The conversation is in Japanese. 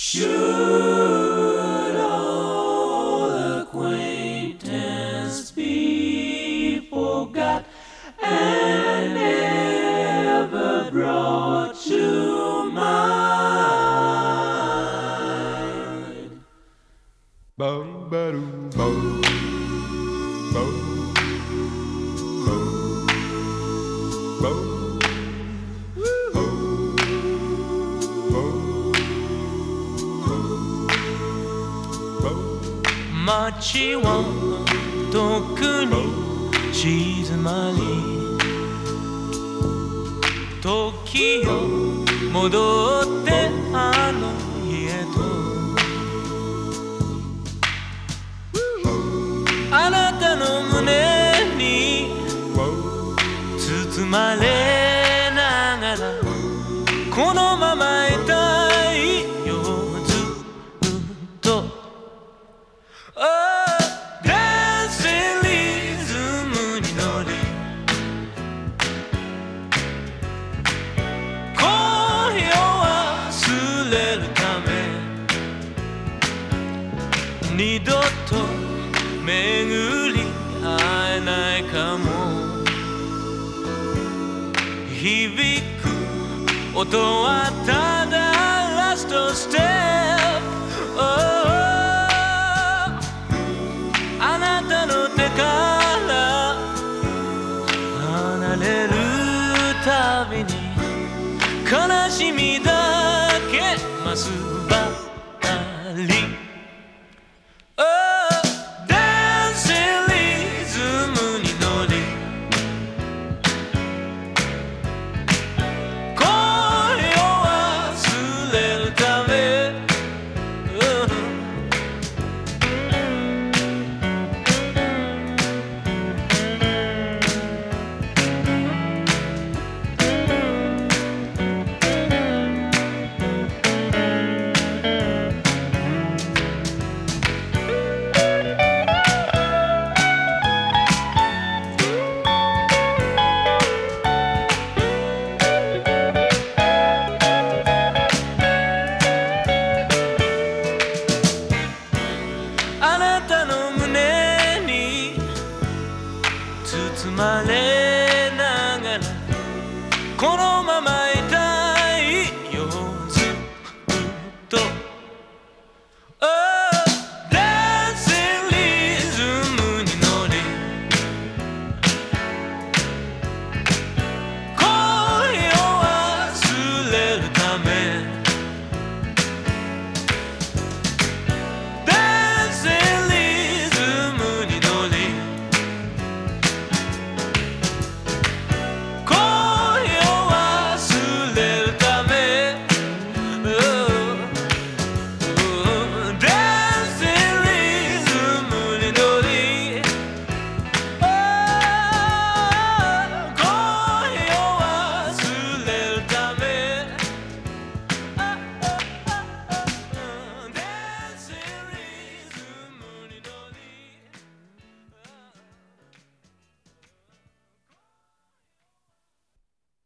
Should all acquaintance be forgot and never brought to mind? Bum ba doo bum bum bum bum. 街はとっくに静まり時よ戻ってあの家とあなたの胸に包まれながらこのままいたいよずっとダンスリズムに乗り今夜忘れるため二度と巡り会えないかも響く音はただラストステップ、あなたの手から離れるたびに悲しみだけ増すばかり